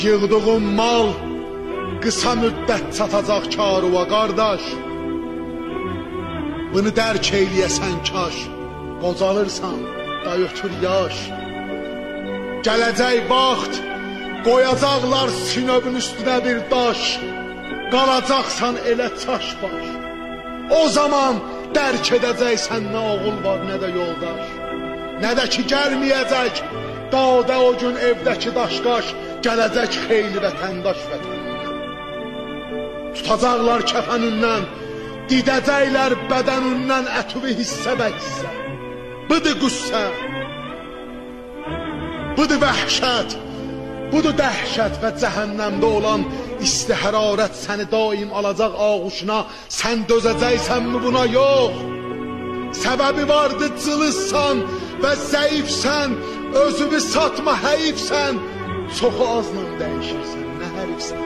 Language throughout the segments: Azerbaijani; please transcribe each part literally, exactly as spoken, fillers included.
Yığdığın mal qısa müddət çatacaq karuva qardaş. Bunu dərk eyləyəsən kaş, qocalırsan da ötür yaş. Gələcək vaxt qoyacaqlar sinöbün üstünə bir daş, qalacaqsan elə çaş baş. O zaman dərk edəcəksən nə oğul var, nə də yoldaş. Nə də ki gəlməyəcək dağda o gün evdəki daşqaş, gələcək xeyli vətəndaş vətənindən. Tutacaqlar kəfənindən, didəcəklər bədənindən ətüvi hissə bə hissə. Budur qüssə, budur vəhşət, budur dəhşət və cəhənnəmdə olan isti hərarət səni daim alacaq ağuşuna. Sən dözəcəksənmi buna? Yox. Səbəbi vardı, cılızsan və zəifsən, özünü satma həyifsən, çoxu azla dəyişirsən, nə hərifsən.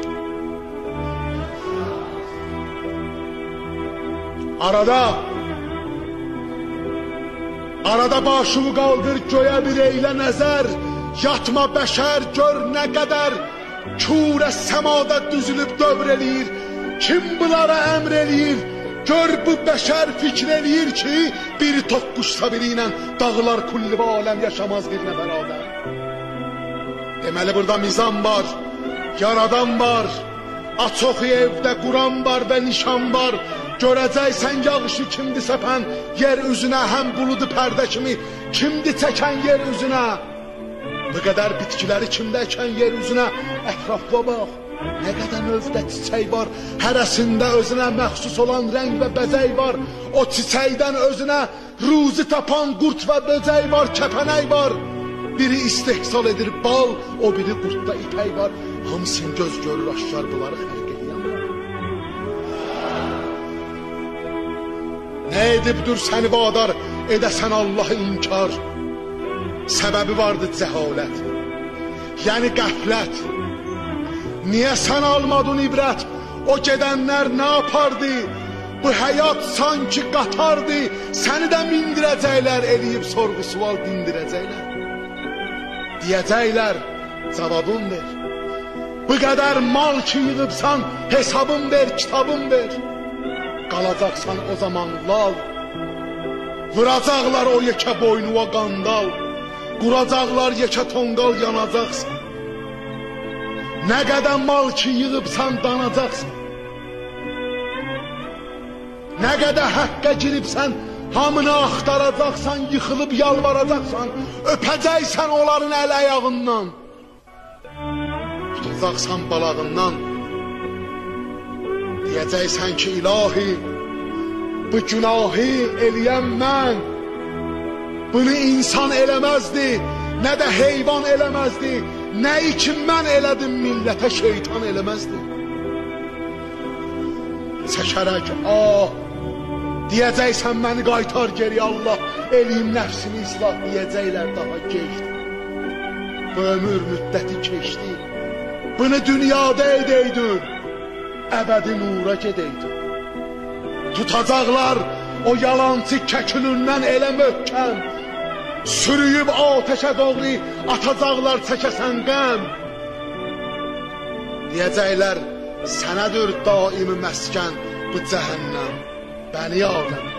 Arada, arada başını qaldır göyə bir eylə nəzər, yatma bəşər, gör nə qədər kürə səmada düzülüb dövr eləyir. Kim bunlara əmr eləyir? Gör bu bəşər fikr eləyir ki, biri toqquşsa biri ilə dağlar kulli və aləm yaşamaz birinə bərabər. Deməli burada mizan var, yaradan var, açoxi evdə quran var və nişan var. Görəcəksən yağışı kimdi səpən yer üzünə, həm buludu pərdə kimi kimdi çəkən yer üzünə. Bu qədər bitkiləri kimdə əkən yer üzünə, ətrafına bax. Nə qədər növdə çiçək var, hərəsində özünə məxsus olan rəng və bəzək var. O çiçəkdən özünə ruzi tapan qurt və böcək var, kəpənək var. Biri istehsal edir bal, o biri qurtda ipək var. Hamısın göz görür aşkar bunları xəlq edən var. Nə edibdir səni vadar edəsən Allahı inkar? Səbəbi vardı cəhalət, yəni qəflət. Niyə sən almadın ibrət? O gedənlər nə yapardı? Bu həyat sanki qatardı. Səni də mindirəcəklər, eləyib sorğu sual dindirəcəklər. Deyəcəklər, cavabın ver. Bu qədər mal ki yığıbsan, hesabın ver, kitabın ver. Qalacaqsan o zaman lal. Vuracaqlar o yekə boynuva qandal. Quracaqlar yekə tonqal, yanacaqsan. Nə qədər mal ki yığıbsan, danacaqsan. Nə qədər həqqə giribsən, hamını axtaracaqsan, yıxılıb yalvaracaqsan, öpəcəksən onların əl ayağından. Tutacaqsan balağından. Deyəcəksən ki, ilahi, bu günahı eləyən mən. Bunu insan eləməzdi, nə də heyvan eləməzdi. Nəyi ki mən elədim, millətə şeytan eləməzdi. Çəkərək, ah, deyəcəksən məni qaytar geri Allah, eləyim nəfsini islah, deyəcəklər daha geçdi. Bu ömür müddəti keçdi. Bunu dünyada edəydin, əbədi nura gedəydin. Tutacaqlar o yalancı kəkünündən elə möhkəm, sürüyüb ateşə doğru atacaqlar çəkəsən qəm. Deyəcəklər sənədir daimi məskən bu cəhənnəm, Bəni Adəm.